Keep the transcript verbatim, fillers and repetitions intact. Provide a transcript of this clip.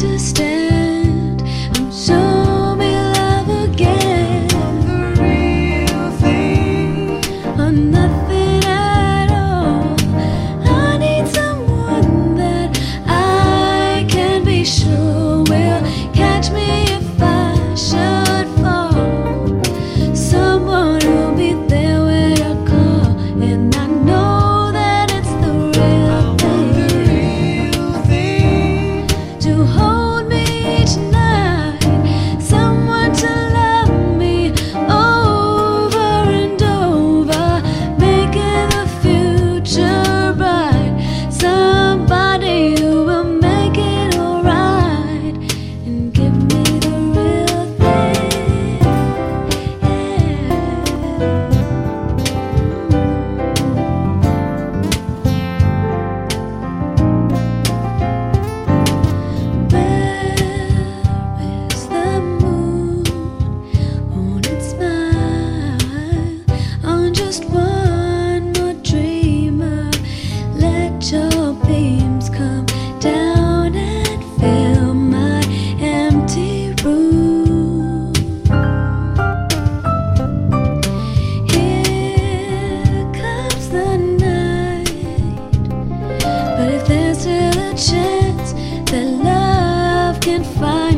understand. And show me love again. The real thing, Or nothing at all. I need someone that I can be sure will catch me if I should fall. Someone who'll be there when I call, and I know that it's the real the thing. real thing. To hold me each night, someone to love me over and over, making the future bright. Somebody who will make it alright and give me the real thing. Where is the moon on its smile? On just one more dreamer, let your beams come down and fill my empty room. Here comes the night, but if there's still a chance that love can find